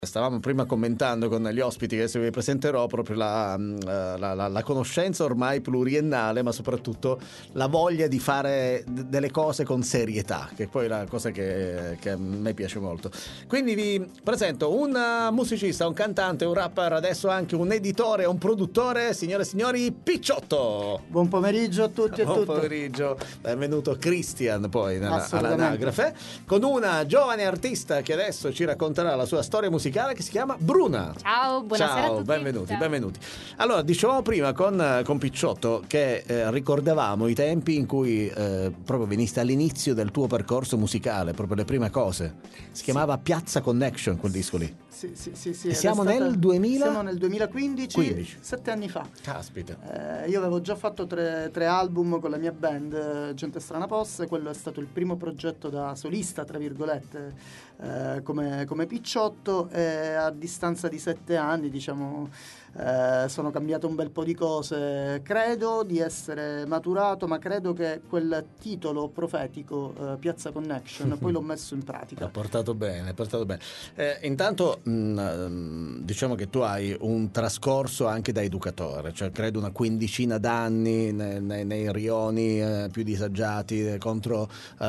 Stavamo prima commentando con gli ospiti che adesso vi presenterò proprio la conoscenza ormai pluriennale, ma soprattutto la voglia di fare delle cose con serietà, che poi è la cosa che a me piace molto. Quindi vi presento un musicista, un cantante, un rapper, adesso anche un editore, un produttore, signore e signori, Picciotto. Buon pomeriggio a tutti e Buon pomeriggio, benvenuto Christian poi all'anagrafe, con una giovane artista che adesso ci racconterà la sua storia musicale, che si chiama Bruna. Ciao, buonasera a tutti. Benvenuti, benvenuti. Allora, dicevamo prima con Picciotto che ricordavamo i tempi in cui proprio veniste all'inizio del tuo percorso musicale, proprio le prime cose. Si chiamava Piazza Connection, quel disco lì. Sì. E siamo nel 2000? Siamo nel 2015, 7 anni fa. Caspita. Io avevo già fatto tre album con la mia band, Gente Strana Posse. Quello è stato il primo progetto da solista, tra virgolette, come Picciotto. E a distanza di 7 anni, diciamo, sono cambiato un bel po' di cose. Credo di essere maturato, ma credo che quel titolo profetico, Piazza Connection, poi l'ho messo in pratica. Ha portato bene. Intanto diciamo che tu hai un trascorso anche da educatore, cioè credo una quindicina d'anni nei rioni più disagiati, contro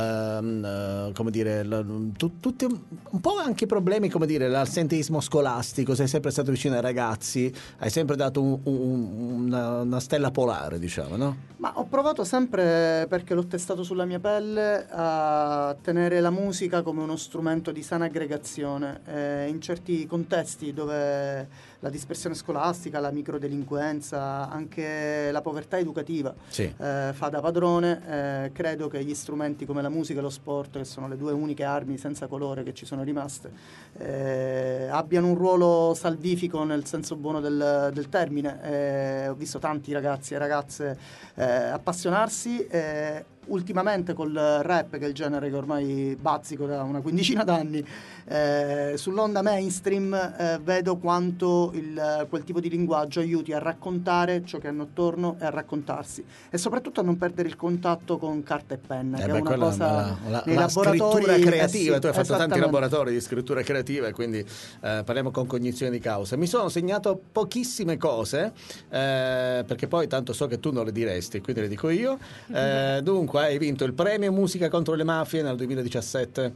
come dire tutti un po' anche problemi, come dire, l'assenteismo scolastico. Sei sempre stato vicino ai ragazzi, hai sempre dato una stella polare, diciamo, no? Ma ho provato sempre, perché l'ho testato sulla mia pelle, a tenere la musica come uno strumento di sana aggregazione. In certi contesti dove la dispersione scolastica, la microdelinquenza, anche la povertà educativa fa da padrone, credo che gli strumenti come la musica e lo sport, che sono le due uniche armi senza colore che ci sono rimaste, abbiano un ruolo salvifico nel senso buono del termine. Ho visto tanti ragazzi e ragazze appassionarsi. Ultimamente col rap, che è il genere che ormai bazzico da una quindicina d'anni, sull'onda mainstream, vedo quanto quel tipo di linguaggio aiuti a raccontare ciò che hanno attorno e a raccontarsi, e soprattutto a non perdere il contatto con carta e penna, che è una cosa nei laboratori, scrittura creativa. Tu hai fatto tanti esattamente. laboratori di scrittura creativa, e quindi parliamo con cognizione di causa. Mi sono segnato pochissime cose, perché poi tanto so che tu non le diresti, quindi le dico io. Dunque, hai vinto il premio Musica contro le mafie nel 2017.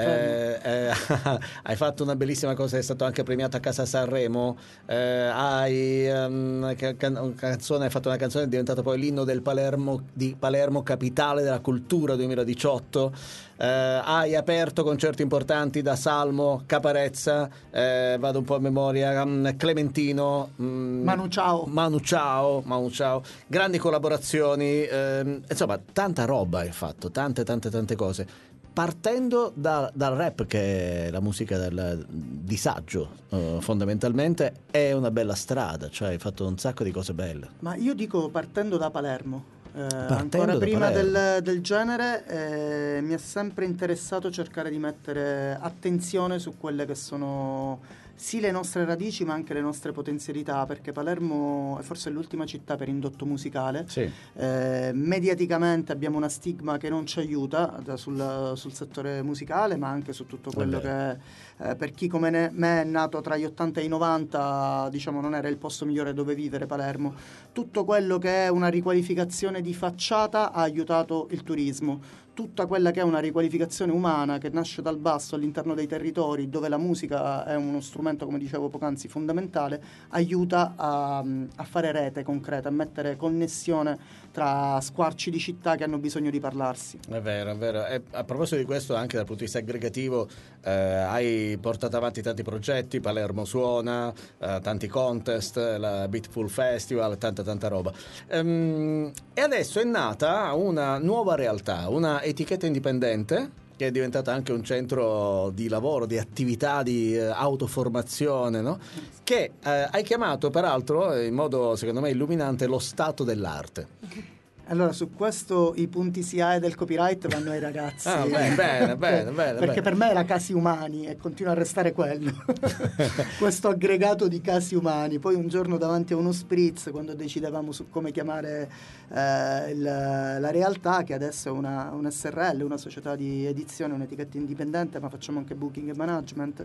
Hai fatto una bellissima cosa, sei stato anche premiato a Casa Sanremo. Hai fatto una canzone, è diventata poi l'inno del di Palermo, capitale della cultura 2018. Hai aperto concerti importanti da Salmo, Caparezza, vado un po' a memoria, Clementino, Manu Ciao, grandi collaborazioni, insomma tanta roba hai fatto, tante cose, partendo dal rap, che è la musica del disagio, fondamentalmente. È una bella strada, cioè hai fatto un sacco di cose belle. Ma io dico partendo da Palermo. Ancora prima del genere, mi è sempre interessato cercare di mettere attenzione su quelle che sono sì le nostre radici, ma anche le nostre potenzialità, perché Palermo è forse l'ultima città per indotto musicale. Mediaticamente abbiamo una stigma che non ci aiuta sul settore musicale, ma anche su tutto quello che per chi come me è nato tra gli 80 e i 90, diciamo, non era il posto migliore dove vivere Palermo. Tutto quello che è una riqualificazione di facciata ha aiutato il turismo. Tutta quella che è una riqualificazione umana che nasce dal basso all'interno dei territori, dove la musica è uno strumento, come dicevo poc'anzi, fondamentale, aiuta a fare rete concreta, a mettere connessione tra squarci di città che hanno bisogno di parlarsi. È vero. E a proposito di questo, anche dal punto di vista aggregativo, hai portato avanti tanti progetti, Palermo Suona, tanti contest, la Beatful Festival, tanta roba. E adesso è nata una nuova realtà, una etichetta indipendente, che è diventata anche un centro di lavoro, di attività, di autoformazione, no? Che hai chiamato peraltro in modo secondo me illuminante lo stato dell'arte. Allora, su questo i punti SIAE del copyright vanno ai ragazzi. Bene, perché per me era casi umani e continua a restare quello. Questo aggregato di casi umani. Poi un giorno davanti a uno spritz, quando decidevamo su come chiamare la realtà, che adesso è un SRL, una società di edizione, un'etichetta indipendente, ma facciamo anche booking e management,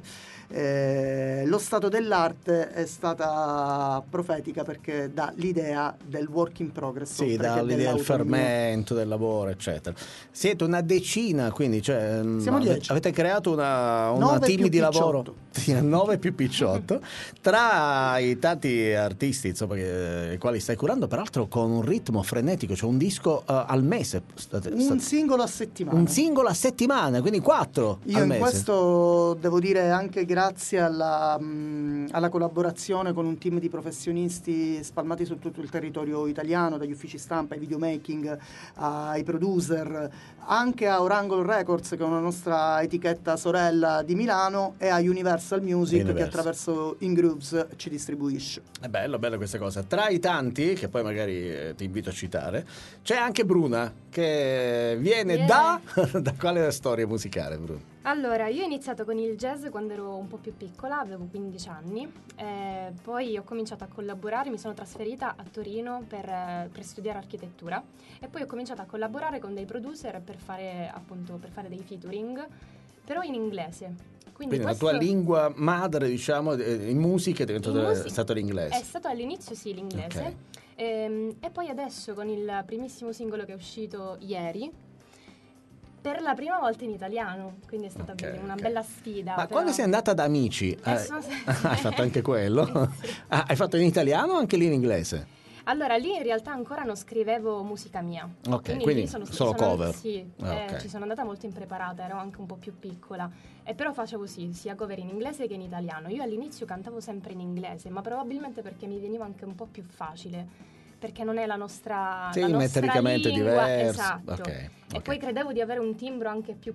lo stato dell'arte è stata profetica perché dà l'idea del work in progress. Sì, dà l'idea del fermento, del lavoro, eccetera. Siete una decina, quindi siamo 10. Avete creato una team di lavoro 9 più Picciotto tra i tanti artisti, insomma, i quali stai curando, peraltro con un ritmo frenetico, cioè un disco al mese. Un singolo a settimana. Un singolo a settimana, quindi 4 io al mese. Questo devo dire anche grazie alla collaborazione con un team di professionisti spalmati su tutto il territorio italiano, dagli uffici stampa ai videomaking ai producer, anche a Orangle Records, che è una nostra etichetta sorella di Milano, e a Universal Music, che attraverso InGrooves ci distribuisce. È bello questa cosa. Tra i tanti, che poi magari ti invito a citare, c'è anche Bruna, che viene da quale storia musicale, Bruna? Allora, io ho iniziato con il jazz quando ero un po' più piccola, avevo 15 anni, poi ho cominciato a collaborare, mi sono trasferita a Torino per studiare architettura e poi ho cominciato a collaborare con dei producer per fare dei featuring, però in inglese. Quindi la tua lingua madre, diciamo, in musica è stato l'inglese? È stato all'inizio sì l'inglese, okay. E poi adesso con il primissimo singolo che è uscito ieri, per la prima volta in italiano, quindi è stata una bella sfida. Ma quando sei andata da Amici, hai fatto anche quello? Sì. Hai fatto in italiano o anche lì in inglese? Allora, lì in realtà ancora non scrivevo musica mia. Ok, quindi solo cover. Sì, ci sono andata molto impreparata, ero anche un po' più piccola. Però facevo sia cover in inglese che in italiano. Io all'inizio cantavo sempre in inglese, ma probabilmente perché mi veniva anche un po' più facile. Perché non è la nostra metricamente lingua, diverso. Esatto. Okay. E poi credevo di avere un timbro anche più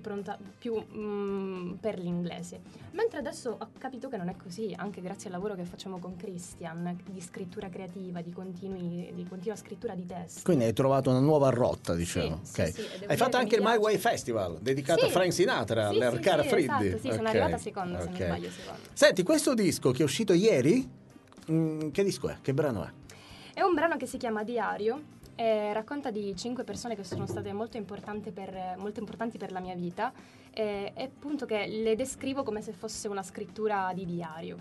per l'inglese. Mentre adesso ho capito che non è così, anche grazie al lavoro che facciamo con Christian, di scrittura creativa, di continua scrittura di testi. Quindi hai trovato una nuova rotta, diciamo. Sì, okay. sì, hai fatto anche il My Way Festival, dedicato a Frank Sinatra, all'Arcara Friddi. Esatto, sono arrivata seconda, se non sbaglio seconda. Senti, questo disco che è uscito ieri, che disco è? Che brano è? È un brano che si chiama Diario, racconta di 5 persone che sono state molto importanti per la mia vita, e appunto che le descrivo come se fosse una scrittura di diario.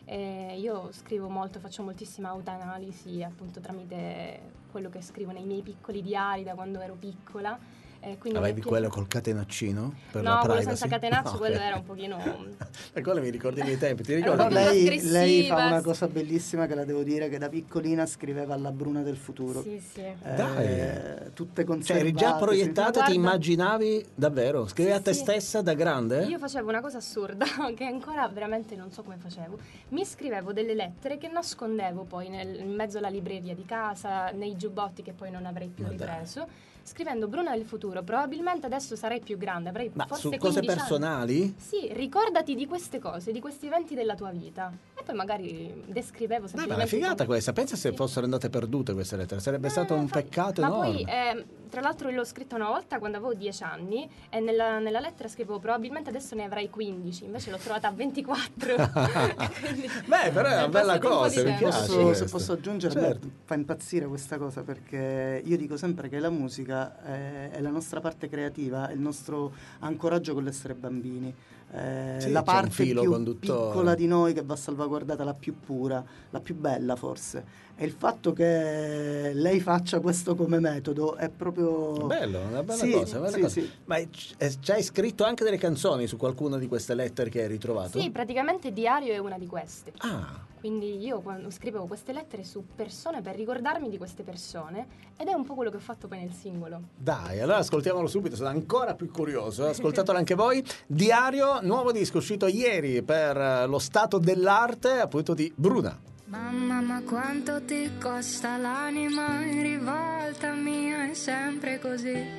Io scrivo molto, faccio moltissima autoanalisi appunto tramite quello che scrivo nei miei piccoli diari da quando ero piccola. Avevi quello col catenaccino? Per no, quello senza catenaccio, quello era un pochino... E quello mi ricordi i miei tempi, ti ricordi? Lei fa una cosa bellissima che la devo dire, che da piccolina scriveva alla Bruna del futuro. Sì, sì. Dai! Tutte conservate. Cioè eri già proiettata, ti immaginavi davvero? Scrivevi a te stessa da grande? Io facevo una cosa assurda, che ancora veramente non so come facevo. Mi scrivevo delle lettere che nascondevo poi in mezzo alla libreria di casa, nei giubbotti che poi non avrei più ripreso. Scrivendo Bruna del futuro, probabilmente adesso sarei più grande, avrei forse 15 cose personali? Anni. Sì, ricordati di queste cose, di questi eventi della tua vita. E poi magari descrivevo semplicemente... Ma è una figata questa, pensa se fossero andate perdute queste lettere, sarebbe stato un peccato enorme. Ma poi, tra l'altro l'ho scritta una volta quando avevo 10 anni e nella lettera scrivevo probabilmente adesso ne avrai 15, invece l'ho trovata a 24. Quindi, però è una bella cosa, mi piace. Se posso aggiungere, certo. Fa impazzire questa cosa, perché io dico sempre che la musica è la nostra parte creativa, è il nostro ancoraggio con l'essere bambini. La parte più piccola di noi che va salvaguardata, la più pura, la più bella forse. E il fatto che lei faccia questo come metodo è proprio bello, una bella cosa. Sì. Ma ci hai scritto anche delle canzoni su qualcuna di queste lettere che hai ritrovato? Sì, praticamente Diario è una di queste. Quindi io quando scrivevo queste lettere su persone per ricordarmi di queste persone, ed è un po' quello che ho fatto poi nel singolo. Dai, allora ascoltiamolo subito, sono ancora più curioso. Ascoltatelo anche voi. Diario, nuovo disco uscito ieri per lo stato dell'arte, appunto, di Bruna. Mamma, ma quanto ti costa l'anima in rivolta mia, è sempre così.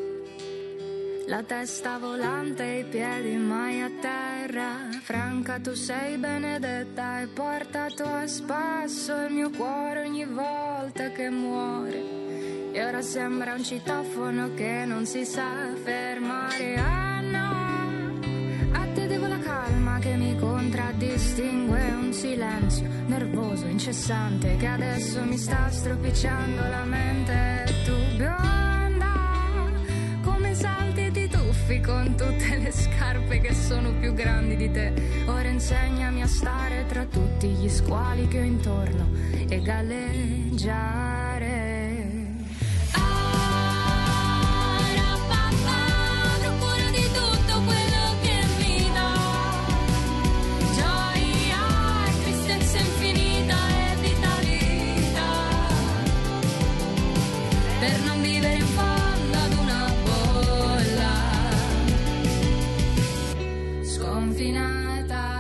La testa volante, i piedi mai a terra. Franca, tu sei benedetta, hai portato a spasso il mio cuore ogni volta che muore. e ora sembra un citofono che non si sa fermare. Ah no, a te devo la calma che mi contraddistingue, un silenzio nervoso, incessante, che adesso mi sta stropicciando la mente. Tu bionda, come salti e ti tuffi con tutte le scarpe che sono più grandi di te. Ora insegnami a stare tra tutti gli squali che ho intorno e galleggiare. Per non vivere in fondo ad una bolla sconfinata.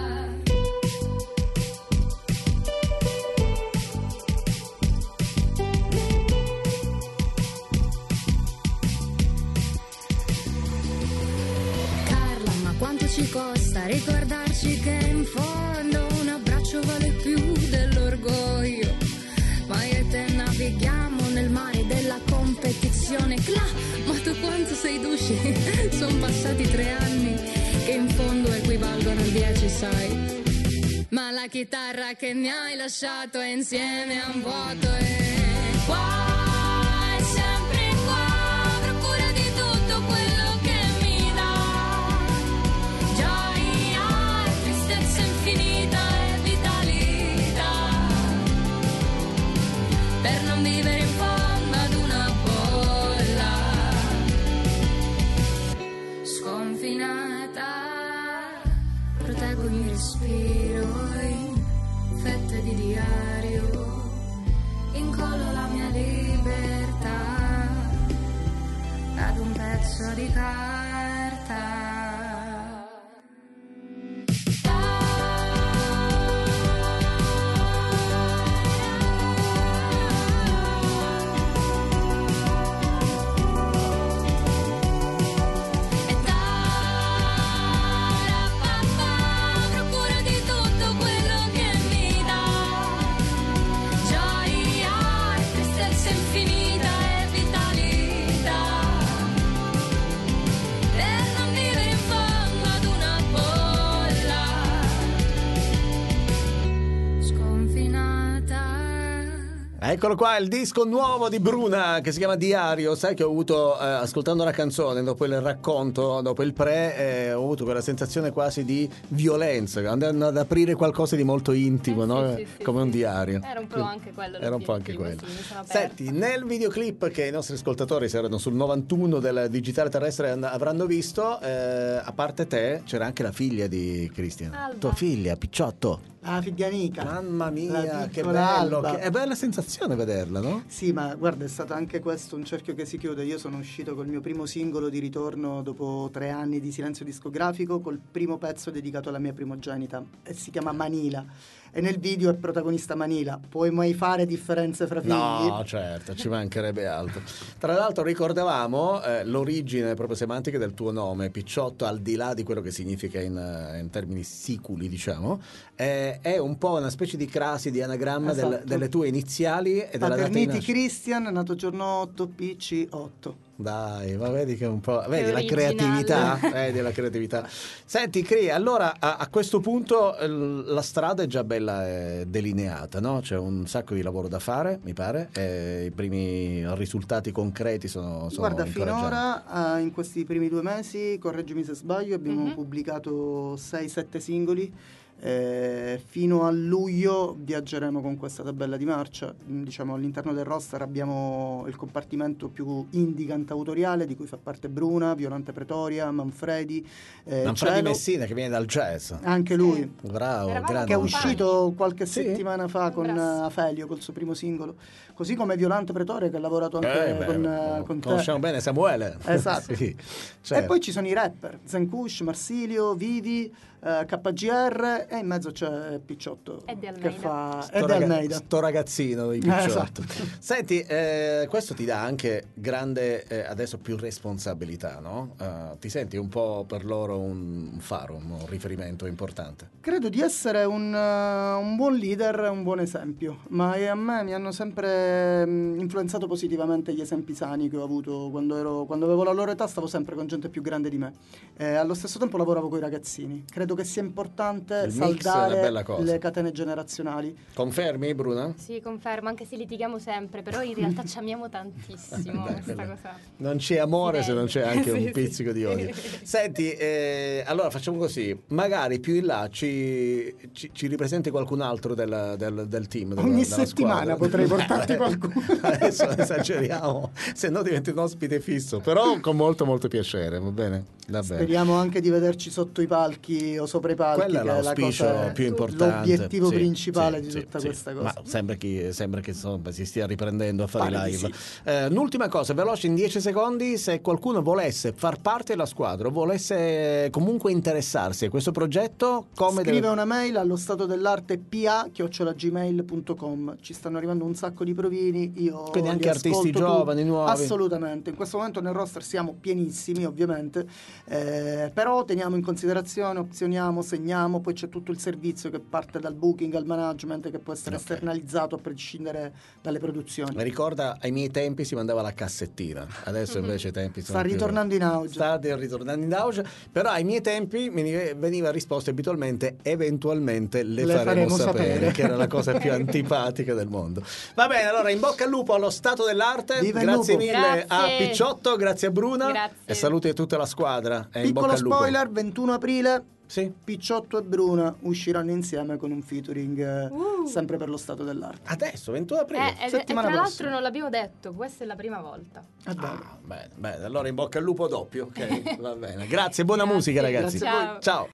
Carla, ma quanto ci costa ricordarci che in fondo un abbraccio vale più dell'orgoglio? Ma io e te navighiamo nel mare della competizione. Cla, ma tu quanto sei duci? Sono passati 3 anni che in fondo equivalgono a 10, sai. Ma la chitarra che mi hai lasciato è insieme a un vuoto e qua è sempre qua, procura di tutto quello che mi dà gioia, tristezza infinita e vitalità. Per non vivere in fondo ad una bolla sconfinata, proteggo il mio respiro in fette di diario, incollo la mia libertà ad un pezzo di carta. Eccolo qua, il disco nuovo di Bruna che si chiama Diario. Sai che ho avuto, ascoltando la canzone, dopo il racconto, dopo il pre, ho avuto quella sensazione quasi di violenza, andando ad aprire qualcosa di molto intimo, no? Sì, Come un diario. Era un po' anche quello. Era un po' anche quello. Sì, mi sono aperta. Senti, nel videoclip che i nostri ascoltatori, se erano sul 91 del digitale terrestre, avranno visto, a parte te, c'era anche la figlia di Cristian. Alba. Tua figlia, Picciotto. La figlia Mamma mia, la che piccola bello, Alba. è bella sensazione vederla, no? Sì, ma guarda, è stato anche questo un cerchio che si chiude. Io sono uscito col mio primo singolo di ritorno dopo 3 anni di silenzio discografico, col primo pezzo dedicato alla mia primogenita, e si chiama Manila. E nel video è protagonista Manila. Puoi mai fare differenze fra figli? No, certo, ci mancherebbe altro. Tra l'altro ricordavamo l'origine proprio semantica del tuo nome, Picciotto, al di là di quello che significa in termini siculi, diciamo, è un po' una specie di crasi, di anagramma Esatto. delle tue iniziali e della data di Paterniti nascita. Christian, nato giorno 8 PC 8. Dai, ma vedi che un po'. Vedi la originale. creatività? Vedi la creatività. Senti, Cri, allora a questo punto la strada è già bella delineata, no? C'è un sacco di lavoro da fare, mi pare. I primi risultati concreti sono Guarda, incoraggianti. finora in questi primi 2 mesi, correggimi se sbaglio, abbiamo pubblicato 6-7 singoli. Fino a luglio viaggeremo con questa tabella di marcia. Diciamo, all'interno del roster abbiamo il compartimento più indie cantautoriale, di cui fa parte Bruna, Violante Pretoria, Manfredi, Manfredi Cielo, Messina, che viene dal jazz. anche lui, Bravo, Eravamo grande. che è compagni. uscito qualche Sì? settimana fa con Bravo. Afelio, col suo primo singolo, così come Violante Pretoria, che ha lavorato anche con te. Conosciamo bene Samuele. Esatto. Sì, E certo. poi ci sono i rapper, Zenkush, Marsilio, Vivi, KGR, e in mezzo c'è Picciotto E De che Almeida. fa e De Almeida. Sto ragazzino di Picciotto. Esatto. Senti, questo ti dà anche grande, adesso più responsabilità, no? Ti senti un po' per loro un faro, un riferimento importante? Credo di essere un buon leader, un buon esempio, ma a me mi hanno sempre influenzato positivamente gli esempi sani che ho avuto quando avevo la loro età. Stavo sempre con gente più grande di me, allo stesso tempo lavoravo con i ragazzini. Credo che sia importante Il mix è una saldare bella cosa. le catene generazionali. Confermi, Bruna? Sì, confermo, anche se litighiamo sempre, però in realtà ci amiamo tantissimo Beh, questa quello- cosa. Non c'è amore se non c'è anche Sì, un sì. pizzico di odio. Senti, allora facciamo così, magari più in là ci ripresenti qualcun altro del team. Ogni della settimana squadra. potrei portarti qualcuno. Adesso esageriamo, se no diventi un ospite fisso, però con molto molto piacere, va bene? Va bene. Speriamo anche di vederci sotto i palchi o sopra i palchi, Quello è che è la l'auspicio cosa, più importante. l'obiettivo Sì, principale sì, di sì, tutta sì. questa cosa. Ma sembra che insomma, si stia riprendendo a fare Pare di live. sì. Un'ultima cosa, veloce in 10 secondi, se qualcuno volesse far parte della squadra o volesse comunque interessarsi a questo progetto, come Scrive deve... una mail allo stato dell'arte pa@gmail.com. Ci stanno arrivando un sacco di provini, io Quindi anche li artisti ascolto giovani, nuovi. Assolutamente, in questo momento nel roster siamo pienissimi ovviamente, però teniamo in considerazione, opzioniamo, segniamo, poi c'è tutto il servizio che parte dal booking al management, che può essere Ok. esternalizzato a prescindere dalle produzioni. Mi ricorda, ai miei tempi si mandava la cassettina, adesso invece i tempi sono Sta più- ritornando in auge. Sta ritornando in auge, però ai miei tempi mi veniva risposta abitualmente eventualmente le faremo sapere, che era la cosa più antipatica del mondo. Va bene, allora in bocca al lupo allo stato dell'arte. Viva il Grazie lupo. mille a Grazie. Picciotto, grazie a Bruna. Grazie. E saluti a tutta la squadra. E in bocca Piccolo al lupo. spoiler, 21 aprile Sì. Picciotto e Bruna usciranno insieme con un featuring sempre per lo stato dell'arte. Adesso, 21 aprile. E settimana tra l'altro prossima. non l'abbiamo detto, questa è la prima volta. Bene, bene. Allora in bocca al lupo doppio, ok? Va bene. Grazie, buona Grazie. musica ragazzi. Grazie a voi. Ciao. Ciao.